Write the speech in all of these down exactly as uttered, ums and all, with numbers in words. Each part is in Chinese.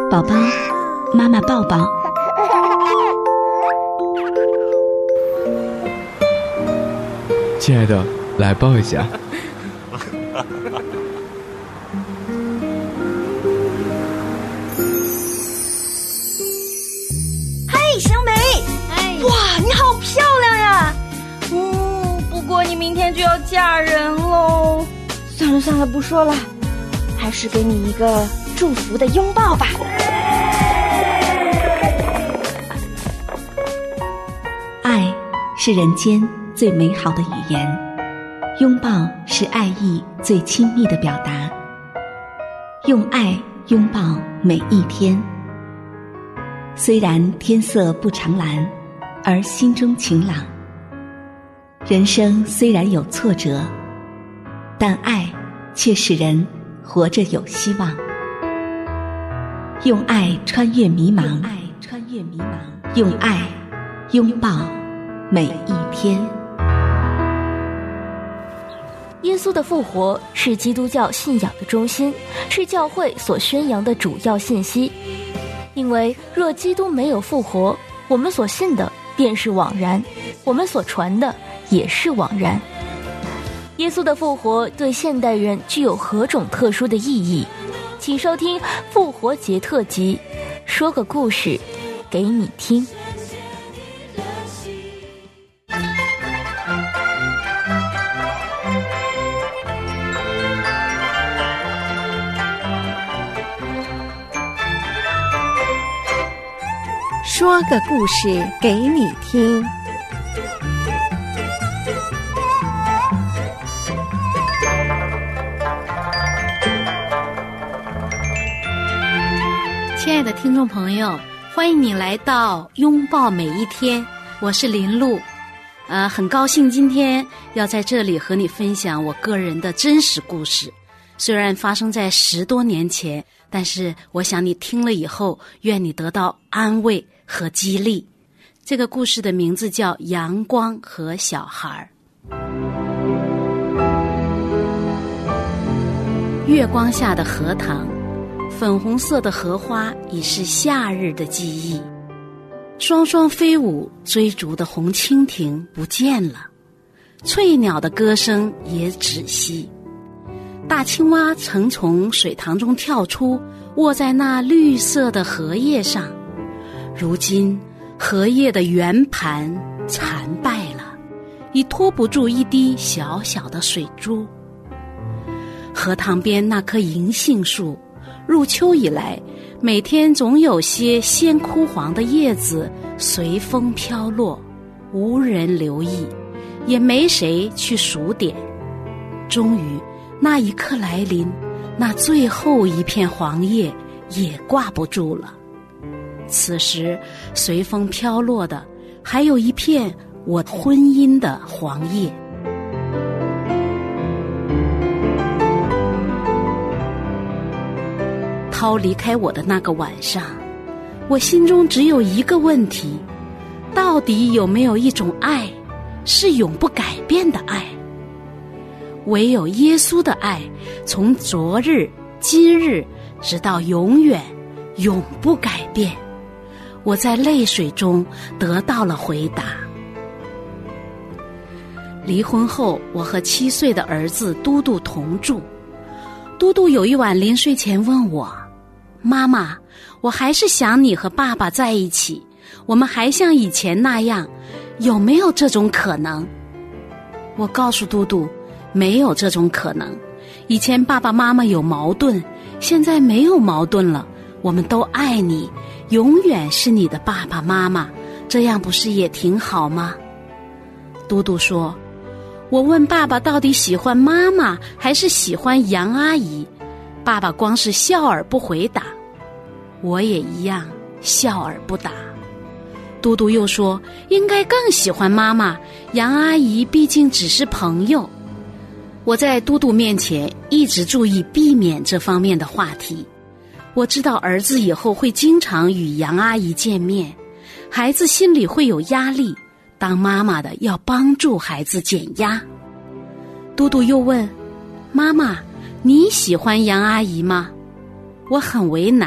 宝宝，妈妈抱抱。 亲爱的，来抱一下。 嘿，小美，哎，哇，你好漂亮呀！嗯，不过你明天就要嫁人喽。算了算了，不说了，还是给你一个祝福的拥抱吧。 爱是人间最美好的语言，拥抱是爱意最亲密的表达。用爱拥抱每一天。虽然天色不常蓝，而心中晴朗。人生虽然有挫折，但爱却使人活着有希望。用爱穿越迷茫，用爱穿越迷茫，用爱拥抱每一天。 耶稣的复活是基督教信仰的中心，是教会所宣扬的主要信息。因为若基督没有复活，我们所信的便是枉然，我们所传的也是枉然。耶稣的复活对现代人具有何种特殊的意义？请收听复活节特辑，说个故事给你听。 说个故事给你听。 亲爱的听众朋友，欢迎你来到拥抱每一天，我是林露。呃，很高兴今天要在这里和你分享我个人的真实故事。虽然发生在十多年前，但是我想你听了以后，愿你得到安慰和激励。这个故事的名字叫《阳光和小孩》。月光下的荷塘，粉红色的荷花已是夏日的记忆。双双飞舞追逐的红蜻蜓不见了，翠鸟的歌声也止息。大青蛙曾从水塘中跳出，卧在那绿色的荷叶上。如今荷叶的圆盘残败了，已托不住一滴小小的水珠。荷塘边那棵银杏树，入秋以来，每天总有些鲜枯黄的叶子随风飘落，无人留意，也没谁去数点。终于那一刻来临，那最后一片黄叶也挂不住了。此时随风飘落的还有一片我婚姻的黄叶。涛离开我的那个晚上，我心中只有一个问题：到底有没有一种爱是永不改变的爱？唯有耶稣的爱，从昨日、今日直到永远，永不改变。我在泪水中得到了回答。离婚后，我和七岁的儿子嘟嘟同住。嘟嘟有一晚临睡前问我：妈妈，我还是想你和爸爸在一起，我们还像以前那样，有没有这种可能？我告诉嘟嘟，没有这种可能。以前爸爸妈妈有矛盾，现在没有矛盾了，我们都爱你，永远是你的爸爸妈妈，这样不是也挺好吗？嘟嘟说，我问爸爸到底喜欢妈妈还是喜欢杨阿姨，爸爸光是笑而不回答。我也一样笑而不答。嘟嘟又说，应该更喜欢妈妈，杨阿姨毕竟只是朋友。我在嘟嘟面前一直注意避免这方面的话题。我知道儿子以后会经常与杨阿姨见面，孩子心里会有压力，当妈妈的要帮助孩子减压。嘟嘟又问，妈妈，你喜欢杨阿姨吗？我很为难，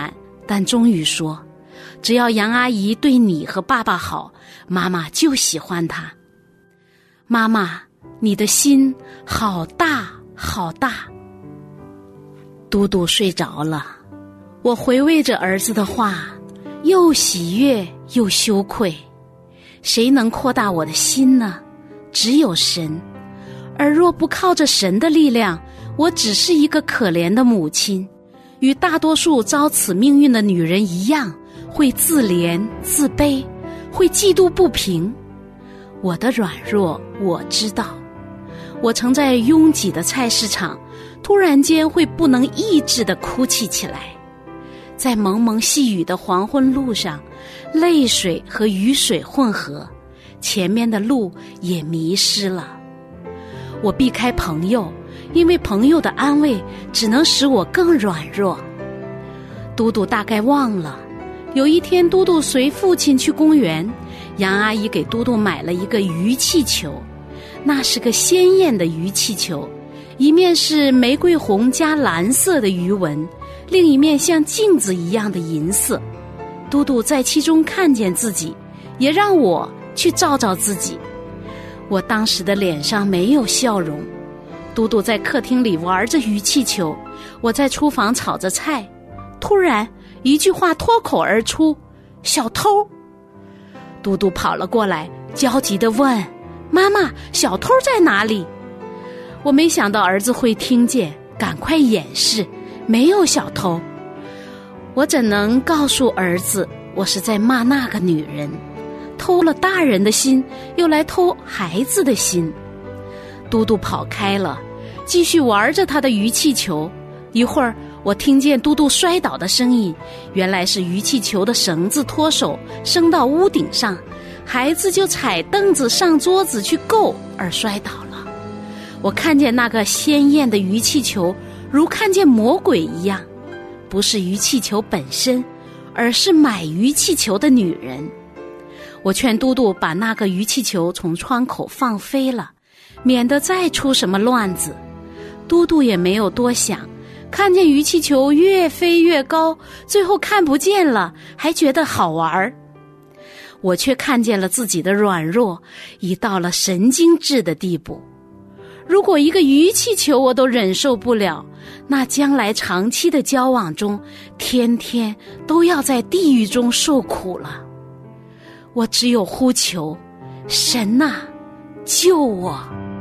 但终于说，只要杨阿姨对你和爸爸好，妈妈就喜欢她。妈妈，你的心好大好大。嘟嘟睡着了，我回味着儿子的话，又喜悦又羞愧。谁能扩大我的心呢？只有神。而若不靠着神的力量，我只是一个可怜的母亲，与大多数遭此命运的女人一样，会自怜自卑，会嫉妒不平。我的软弱我知道，我曾在拥挤的菜市场突然间会不能抑制地哭泣起来，在蒙蒙细雨的黄昏路上，泪水和雨水混合，前面的路也迷失了。我避开朋友，因为朋友的安慰只能使我更软弱。嘟嘟大概忘了，有一天嘟嘟随父亲去公园，杨阿姨给嘟嘟买了一个鱼气球，那是个鲜艳的鱼气球，一面是玫瑰红加蓝色的鱼纹，另一面像镜子一样的银色。嘟嘟在其中看见自己，也让我去照照自己。我当时的脸上没有笑容。嘟嘟在客厅里玩着鱼气球，我在厨房炒着菜。突然一句话脱口而出，小偷。嘟嘟跑了过来，焦急地问，妈妈，小偷在哪里？我没想到儿子会听见，赶快掩饰，没有小偷。我怎能告诉儿子，我是在骂那个女人，偷了大人的心，又来偷孩子的心。嘟嘟跑开了，继续玩着他的鱼气球。一会儿我听见嘟嘟摔倒的声音，原来是鱼气球的绳子脱手，升到屋顶上，孩子就踩凳子上桌子去够而摔倒了。我看见那个鲜艳的鱼气球，如看见魔鬼一样，不是鱼气球本身，而是买鱼气球的女人。我劝嘟嘟把那个鱼气球从窗口放飞了，免得再出什么乱子。嘟嘟也没有多想，看见鱼气球越飞越高，最后看不见了，还觉得好玩。我却看见了自己的软弱已到了神经质的地步。如果一个鱼气球我都忍受不了，那将来长期的交往中，天天都要在地狱中受苦了。我只有呼求，神啊，救我！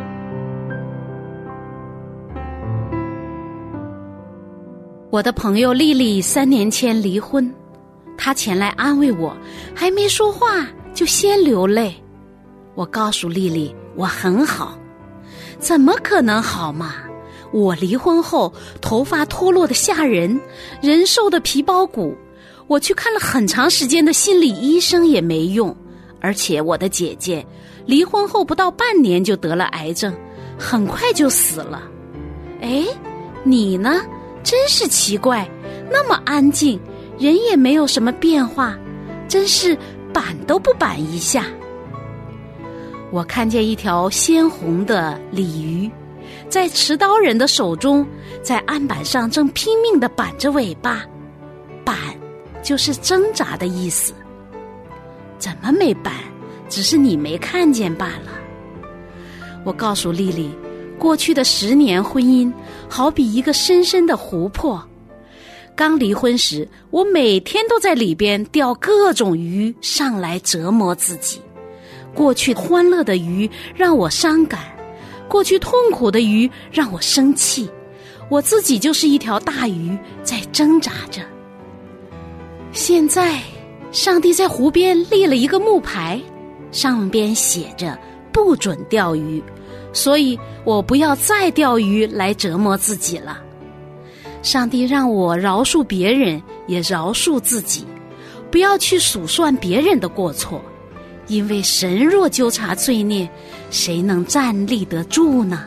我的朋友丽丽三年前离婚，她前来安慰我，还没说话就先流泪。我告诉丽丽，我很好。怎么可能好嘛？我离婚后头发脱落的吓人，人瘦的皮包骨，我去看了很长时间的心理医生也没用。而且我的姐姐离婚后不到半年就得了癌症，很快就死了。哎，你呢？真是奇怪，那么安静，人也没有什么变化，真是板都不板一下。我看见一条鲜红的鲤鱼，在持刀人的手中，在案板上正拼命地板着尾巴。板就是挣扎的意思。怎么没板？只是你没看见罢了。我告诉丽丽，过去的十年婚姻好比一个深深的湖泊。刚离婚时，我每天都在里边钓各种鱼上来折磨自己。过去欢乐的鱼让我伤感，过去痛苦的鱼让我生气，我自己就是一条大鱼在挣扎着。现在上帝在湖边立了一个木牌，上边写着不准钓鱼，所以我不要再钓鱼来折磨自己了。上帝让我饶恕别人，也饶恕自己，不要去数算别人的过错，因为神若纠察罪孽，谁能站立得住呢？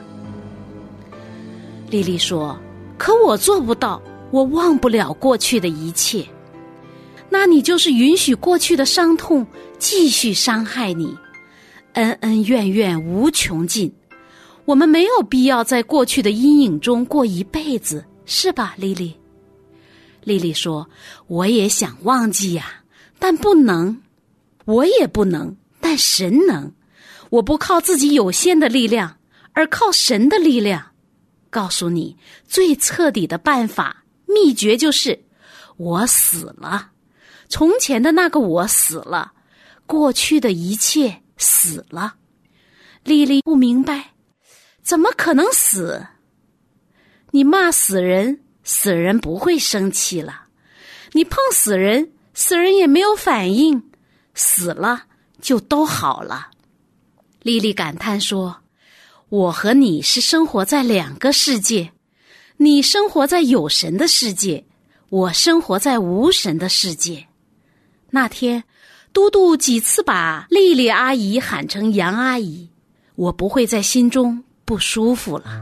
丽丽说，可我做不到，我忘不了过去的一切。那你就是允许过去的伤痛继续伤害你，恩恩怨怨无穷尽。我们没有必要在过去的阴影中过一辈子，是吧，丽丽？ 丽丽说，我也想忘记呀，但不能。我也不能，但神能。我不靠自己有限的力量，而靠神的力量。告诉你，最彻底的办法，秘诀就是我死了。从前的那个我死了，过去的一切死了。丽丽不明白，怎么可能死？你骂死人，死人不会生气了。你碰死人，死人也没有反应，死了就都好了。丽丽感叹说，我和你是生活在两个世界，你生活在有神的世界，我生活在无神的世界。那天嘟嘟几次把丽丽阿姨喊成杨阿姨，我不会在心中不舒服了。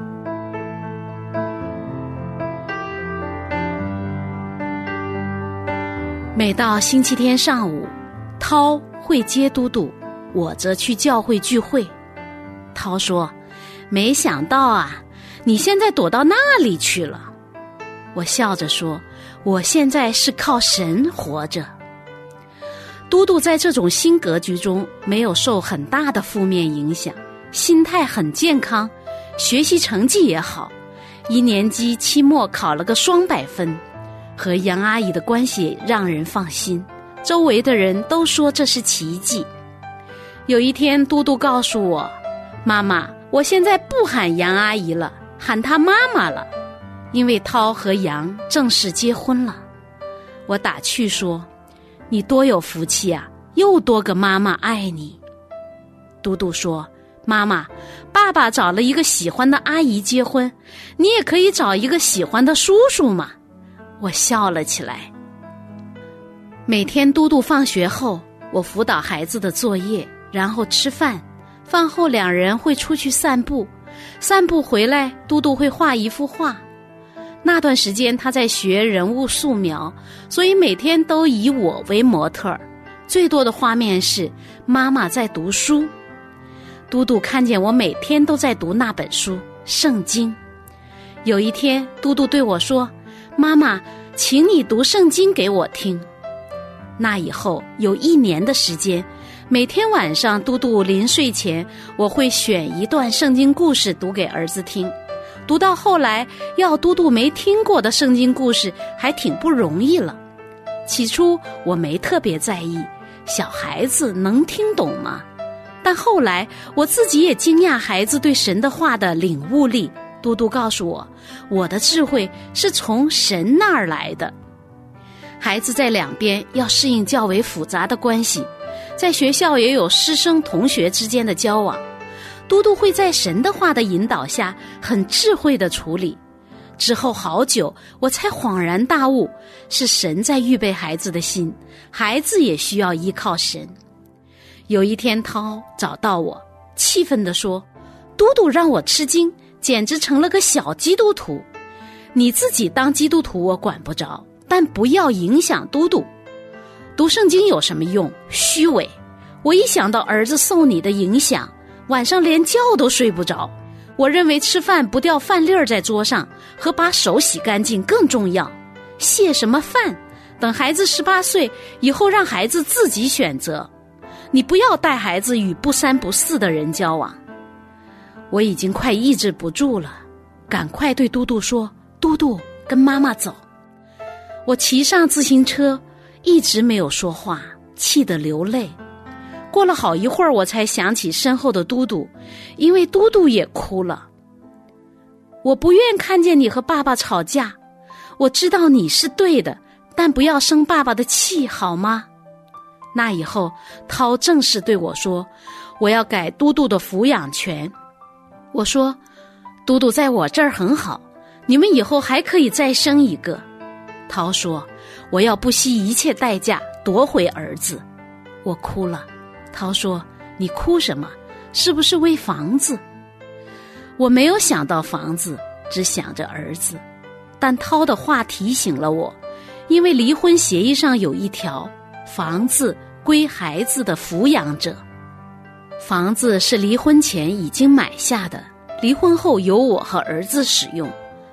每到星期天上午，涛会接嘟嘟，我则去教会聚会。涛说，没想到啊，你现在躲到那里去了。我笑着说，我现在是靠神活着。嘟嘟在这种新格局中没有受很大的负面影响，心态很健康，学习成绩也好，一年级期末考了个双百分，和杨阿姨的关系让人放心，周围的人都说这是奇迹。有一天嘟嘟告诉我，妈妈，我现在不喊杨阿姨了，喊她妈妈了，因为涛和杨正式结婚了。我打趣说，你多有福气啊，又多个妈妈爱你。嘟嘟说，妈妈，爸爸找了一个喜欢的阿姨结婚，你也可以找一个喜欢的叔叔嘛。我笑了起来。每天嘟嘟放学后，我辅导孩子的作业，然后吃饭，饭后两人会出去散步，散步回来嘟嘟会画一幅画。那段时间他在学人物素描，所以每天都以我为模特，最多的画面是妈妈在读书。嘟嘟看见我每天都在读那本书《圣经》。有一天嘟嘟对我说，妈妈，请你读圣经给我听。那以后有一年的时间，每天晚上嘟嘟临睡前，我会选一段圣经故事读给儿子听。读到后来，要嘟嘟没听过的圣经故事还挺不容易了。起初我没特别在意，小孩子能听懂吗？但后来我自己也惊讶孩子对神的话的领悟力。嘟嘟告诉我，我的智慧是从神那儿来的。孩子在两边要适应较为复杂的关系，在学校也有师生同学之间的交往，嘟嘟会在神的话的引导下很智慧地处理。之后好久我才恍然大悟，是神在预备孩子的心，孩子也需要依靠神。有一天涛找到我，气愤地说，嘟嘟让我吃惊，简直成了个小基督徒。你自己当基督徒我管不着，但不要影响嘟嘟。读圣经有什么用？虚伪。我一想到儿子受你的影响，晚上连觉都睡不着。我认为吃饭不掉饭粒儿在桌上，和把手洗干净更重要。谢什么饭？等孩子十八岁以后，让孩子自己选择。你不要带孩子与不三不四的人交往。我已经快抑制不住了，赶快对嘟嘟说，嘟嘟，跟妈妈走。我骑上自行车，一直没有说话，气得流泪。过了好一会儿，我才想起身后的嘟嘟，因为嘟嘟也哭了。我不愿看见你和爸爸吵架，我知道你是对的，但不要生爸爸的气，好吗？那以后涛正式对我说，我要改嘟嘟的抚养权。我说，嘟嘟在我这儿很好，你们以后还可以再生一个。涛说，我要不惜一切代价夺回儿子。我哭了。涛说，你哭什么？是不是为房子？我没有想到房子，只想着儿子。但涛的话提醒了我，因为离婚协议上有一条，房子归孩子的抚养者。房子是离婚前已经买下的，离婚后由我和儿子使用。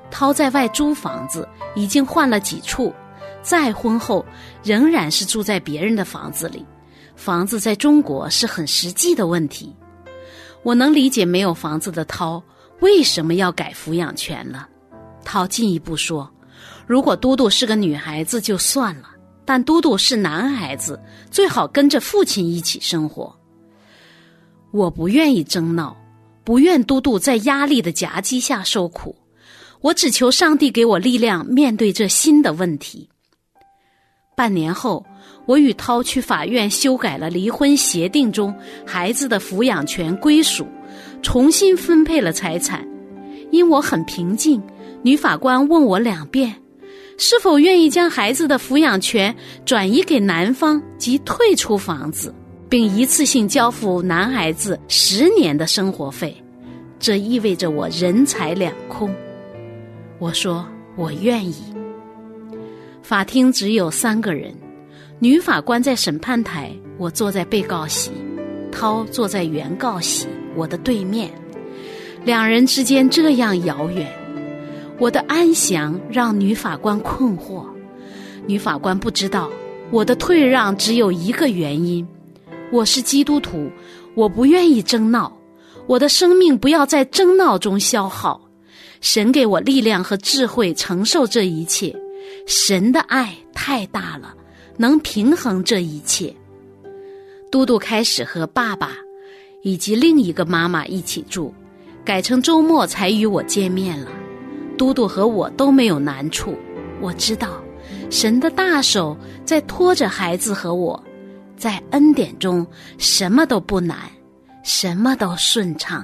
涛在外租房子，已经换了几处，再婚后仍然是住在别人的房子里。房子在中国是很实际的问题。我能理解没有房子的涛为什么要改抚养权了。涛进一步说，如果嘟嘟是个女孩子就算了，但嘟嘟是男孩子，最好跟着父亲一起生活。我不愿意争闹，不愿嘟嘟在压力的夹击下受苦，我只求上帝给我力量面对这新的问题。半年后，我与涛去法院修改了离婚协定中孩子的抚养权归属，重新分配了财产。因我很平静，女法官问我两遍，是否愿意将孩子的抚养权转移给男方及退出房子，并一次性交付男孩子十年的生活费。这意味着我人财两空。我说我愿意。法庭只有三个人，女法官在审判台，我坐在被告席，涛坐在原告席，我的对面。两人之间这样遥远，我的安详让女法官困惑。女法官不知道我的退让只有一个原因，我是基督徒，我不愿意争闹，我的生命不要在争闹中消耗。神给我力量和智慧承受这一切，神的爱太大了，能平衡这一切。嘟嘟开始和爸爸以及另一个妈妈一起住，改成周末才与我见面了。嘟嘟和我都没有难处，我知道神的大手在拖着孩子和我，在恩典中什么都不难，什么都顺畅。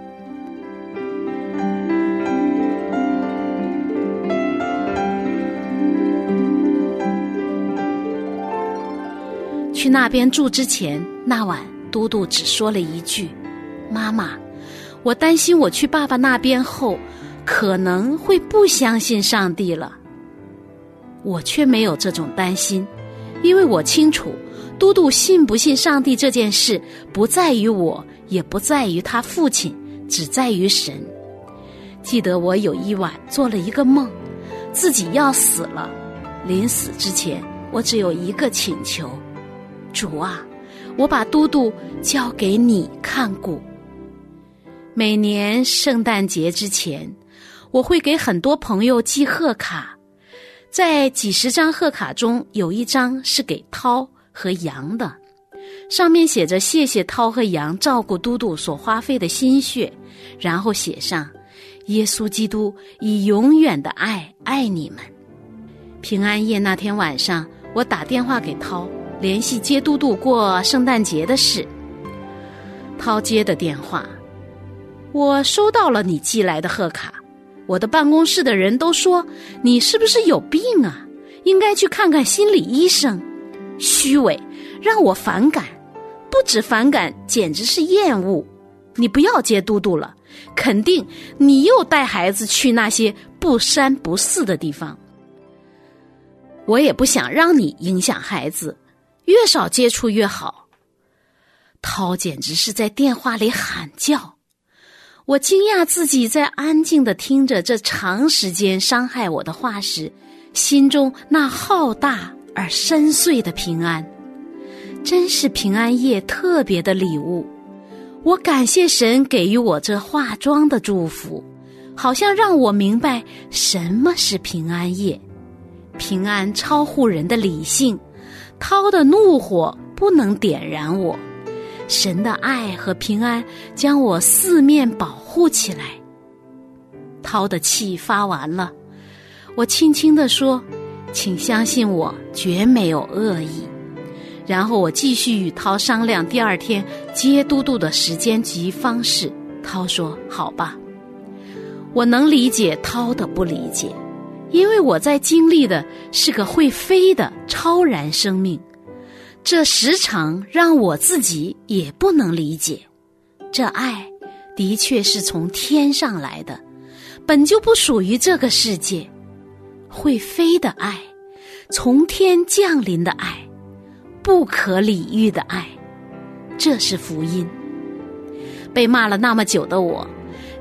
去那边住之前，那晚嘟嘟只说了一句，妈妈，我担心我去爸爸那边后可能会不相信上帝了。我却没有这种担心，因为我清楚嘟嘟信不信上帝这件事不在于我，也不在于他父亲，只在于神。记得我有一晚做了一个梦，自己要死了，临死之前我只有一个请求，主啊，我把嘟嘟交给你看顾。每年圣诞节之前，我会给很多朋友寄贺卡，在几十张贺卡中有一张是给涛和杨的，上面写着谢谢涛和杨照顾嘟嘟所花费的心血，然后写上耶稣基督以永远的爱爱你们。平安夜那天晚上，我打电话给涛，联系接嘟嘟过圣诞节的事。涛接的电话，我收到了你寄来的贺卡，我的办公室的人都说你是不是有病啊，应该去看看心理医生。虚伪，让我反感，不止反感，简直是厌恶。你不要接嘟嘟了，肯定你又带孩子去那些不三不四的地方。我也不想让你影响孩子，越少接触越好。涛简直是在电话里喊叫，我惊讶自己在安静地听着这长时间伤害我的话时，心中那浩大而深邃的平安。真是平安夜特别的礼物，我感谢神给予我这化妆的祝福，好像让我明白什么是平安夜。平安超乎人的理性，涛的怒火不能点燃我，神的爱和平安将我四面保护起来。涛的气发完了，我轻轻地说，请相信我，绝没有恶意。然后我继续与涛商量第二天接嘟嘟的时间及方式。涛说好吧。我能理解涛的不理解，因为我在经历的是个会飞的超然生命，这时常让我自己也不能理解。这爱的确是从天上来的，本就不属于这个世界。会飞的爱，从天降临的爱，不可理喻的爱，这是福音。被骂了那么久的我，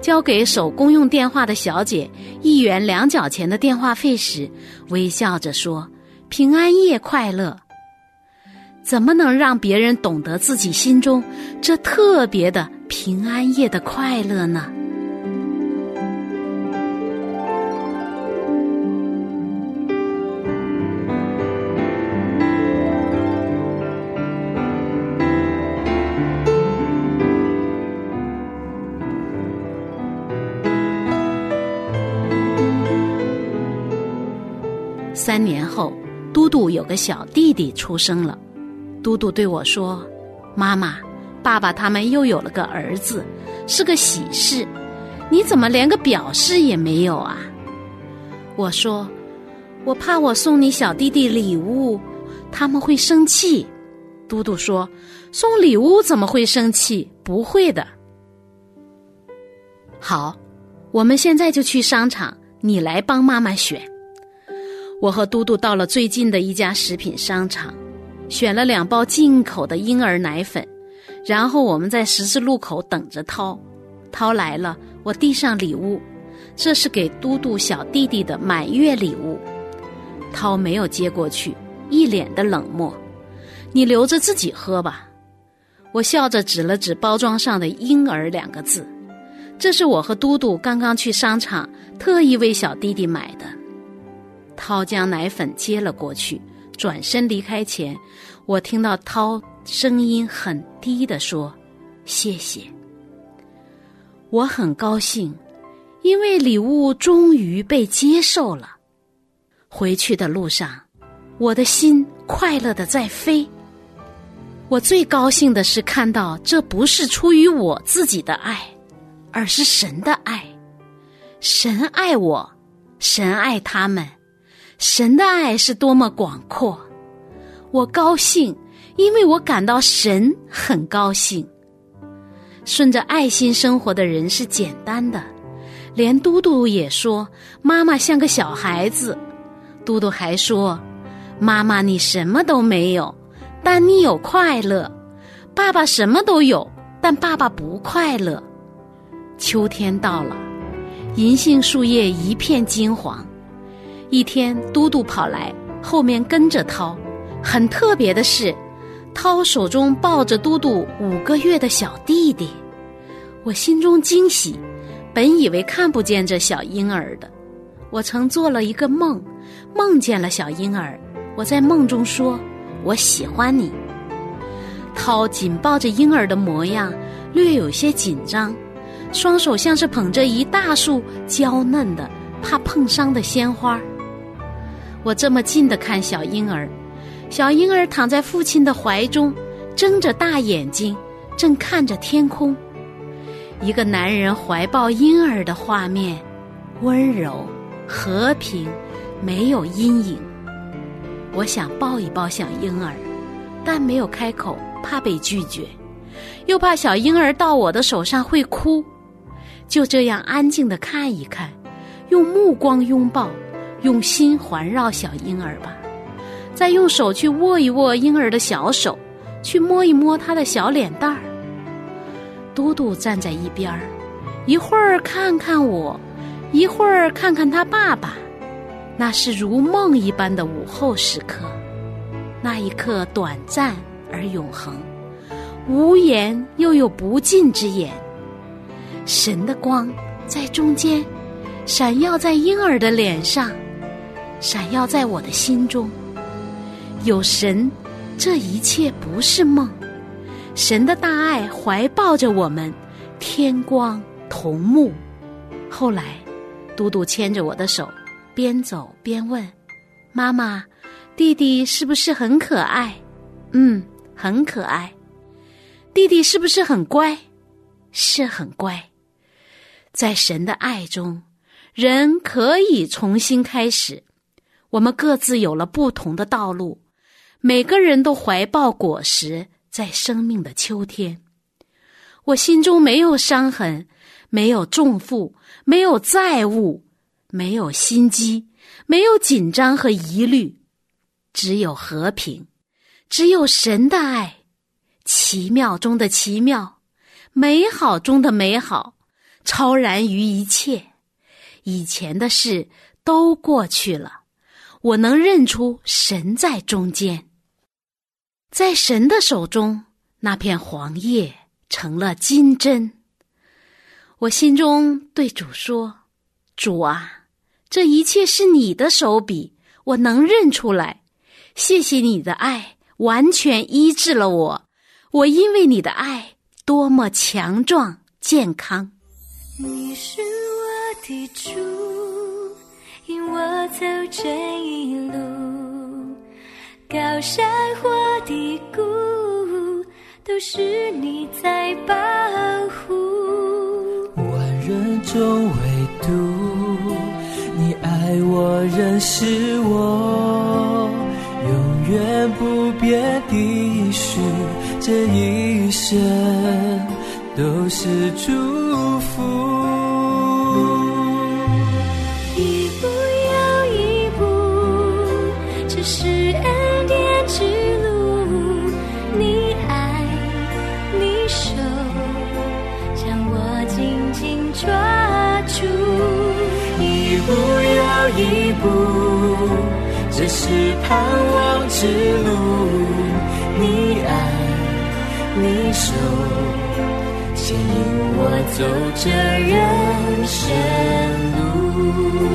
交给守公用电话的小姐一元两角钱的电话费时，微笑着说：“平安夜快乐。”怎么能让别人懂得自己心中这特别的平安夜的快乐呢？三年后，嘟嘟有个小弟弟出生了。嘟嘟对我说：“妈妈，爸爸他们又有了个儿子，是个喜事，你怎么连个表示也没有啊？”我说：“我怕我送你小弟弟礼物，他们会生气。”嘟嘟说：“送礼物怎么会生气？不会的。”好，我们现在就去商场，你来帮妈妈选。我和嘟嘟到了最近的一家食品商场，选了两包进口的婴儿奶粉，然后我们在十字路口等着涛。涛来了，我递上礼物，这是给嘟嘟小弟弟的满月礼物。涛没有接过去，一脸的冷漠：“你留着自己喝吧。”我笑着指了指包装上的婴儿两个字，这是我和嘟嘟刚刚去商场特意为小弟弟买的。涛将奶粉接了过去，转身离开前，我听到涛声音很低地说：“谢谢。”我很高兴，因为礼物终于被接受了。回去的路上，我的心快乐地在飞。我最高兴的是看到这不是出于我自己的爱，而是神的爱。神爱我，神爱他们，神的爱是多么广阔。我高兴，因为我感到神很高兴。顺着爱心生活的人是简单的，连嘟嘟也说妈妈像个小孩子。嘟嘟还说，妈妈你什么都没有，但你有快乐。爸爸什么都有，但爸爸不快乐。秋天到了，银杏树叶一片金黄。一天，嘟嘟跑来，后面跟着涛。很特别的是，涛手中抱着嘟嘟五个月的小弟弟。我心中惊喜，本以为看不见这小婴儿的。我曾做了一个梦，梦见了小婴儿。我在梦中说，我喜欢你。涛紧抱着婴儿的模样，略有些紧张，双手像是捧着一大束娇嫩的怕碰伤的鲜花。我这么近地看小婴儿，小婴儿躺在父亲的怀中，睁着大眼睛，正看着天空。一个男人怀抱婴儿的画面，温柔、和平，没有阴影。我想抱一抱小婴儿，但没有开口，怕被拒绝，又怕小婴儿到我的手上会哭。就这样安静地看一看，用目光拥抱，用心环绕小婴儿吧。再用手去握一握婴儿的小手，去摸一摸他的小脸蛋儿。嘟嘟站在一边，一会儿看看我，一会儿看看他爸爸。那是如梦一般的午后时刻，那一刻短暂而永恒，无言又有不尽之言。神的光在中间，闪耀在婴儿的脸上，闪耀在我的心中。有神，这一切不是梦。神的大爱怀抱着我们，天光同沐。后来，嘟嘟牵着我的手，边走边问：“妈妈，弟弟是不是很可爱？”“嗯，很可爱。”“弟弟是不是很乖？”“是很乖。”在神的爱中，人可以重新开始。我们各自有了不同的道路，每个人都怀抱果实，在生命的秋天。我心中没有伤痕，没有重负，没有债务，没有心机，没有紧张和疑虑，只有和平，只有神的爱，奇妙中的奇妙，美好中的美好， 超然于一切。以前的事都过去了，我能认出神在中间。在神的手中，那片黄叶成了金针。我心中对主说，主啊，这一切是你的手笔，我能认出来。谢谢你的爱完全医治了我，我因为你的爱多么强壮健康。 你是我的主，引我走这一路，高山或低谷都是你在保护。 万人中唯独你爱我认识我，永远不变的许，这一生都是祝福。 一步又一步，这是恩典之路，你爱你手将我紧紧抓住。 一步又一步，这是盼望之路，你爱你手牵引我走这人生路。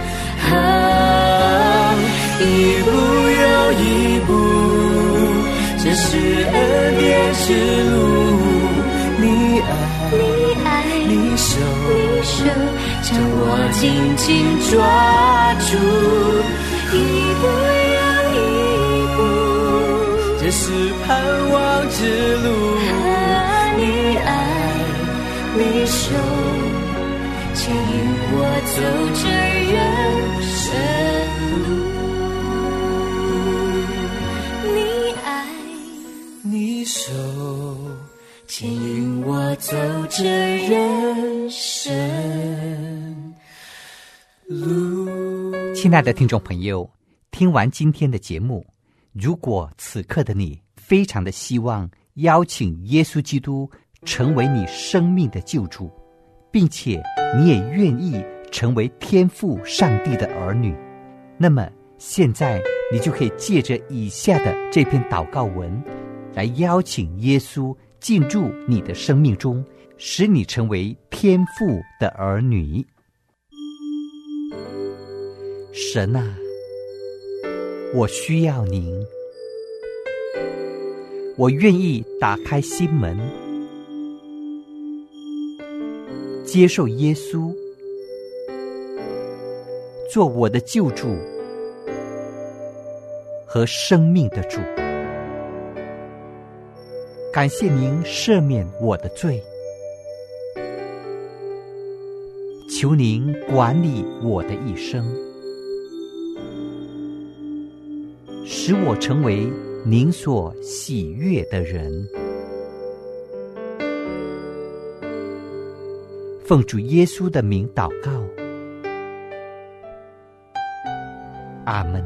啊，一步又一步，这是恩典之路，你爱你爱你手你手将我紧紧抓住。 一步又一步， 这是盼望之路，你爱你手牵引我走这人生路。 你爱你手牵引我走这人生路。 亲爱的听众朋友，听完今天的节目，如果此刻的你非常的希望邀请耶稣基督成为你生命的救主，并且你也愿意成为天父上帝的儿女，那么现在你就可以借着以下的这篇祷告文来邀请耶稣进入你的生命中，使你成为天父的儿女。神啊，我需要您，我愿意打开心门，接受耶稣做我的救主和生命的主。感谢您赦免我的罪，求您管理我的一生，使我成为您所喜悦的人。奉主耶稣的名祷告，阿们。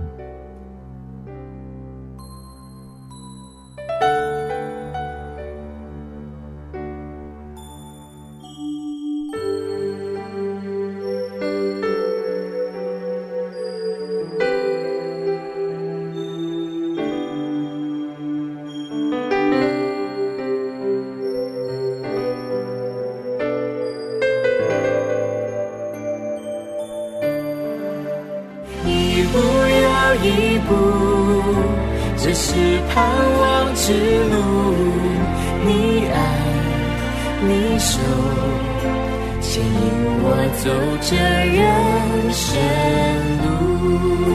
一步，这是盼望之路，你爱你手牵引我走这人生路。